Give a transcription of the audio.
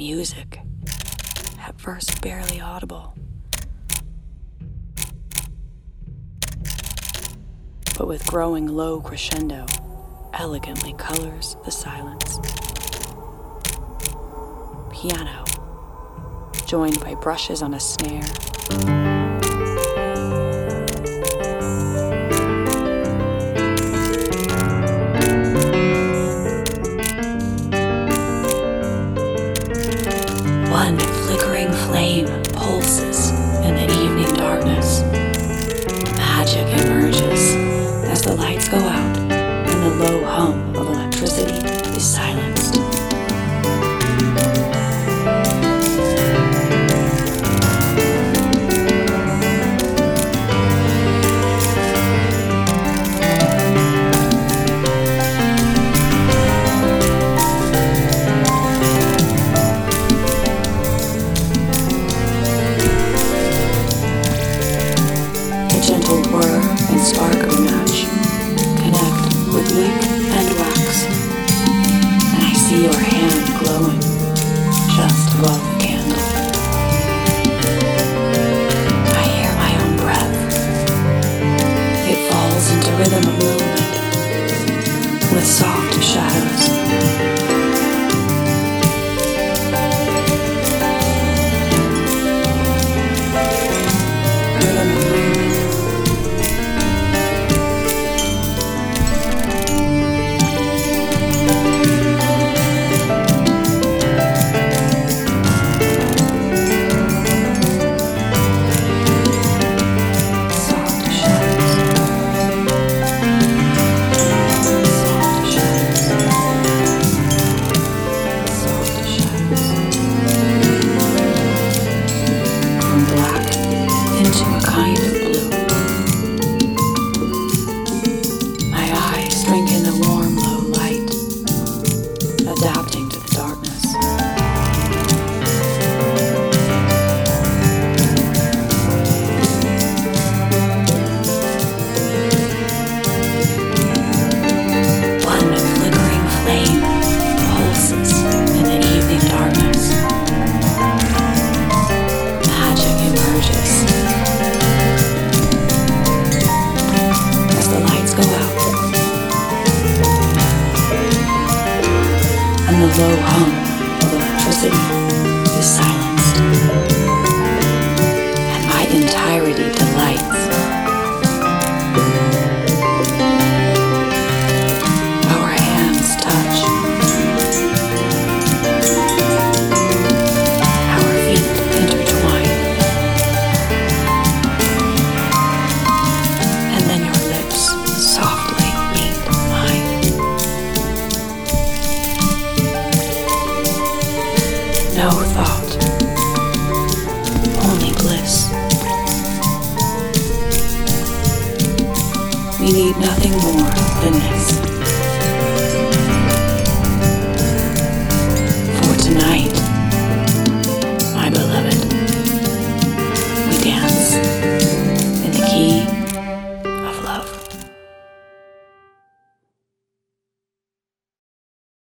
music, at first barely audible, but with growing low crescendo, elegantly colors the silence. Piano, joined by brushes on a snare. One flickering flame pulses in the evening darkness. Magic emerges as the lights go out and the low hum of electricity is silenced. Spark of a match, connect with wick and wax, and I see your hand glowing just above the candle. I hear my own breath. It falls into rhythm of movement with soft shadows. Adapting to the darkness. One flickering flame pulses in the evening darkness. Magic emerges as the lights go out. And the low hum of electricity is silenced, and my entirety delights. Our hands touch, our feet intertwine, and then your lips softly meet mine. No thought, only bliss. We need nothing more than this.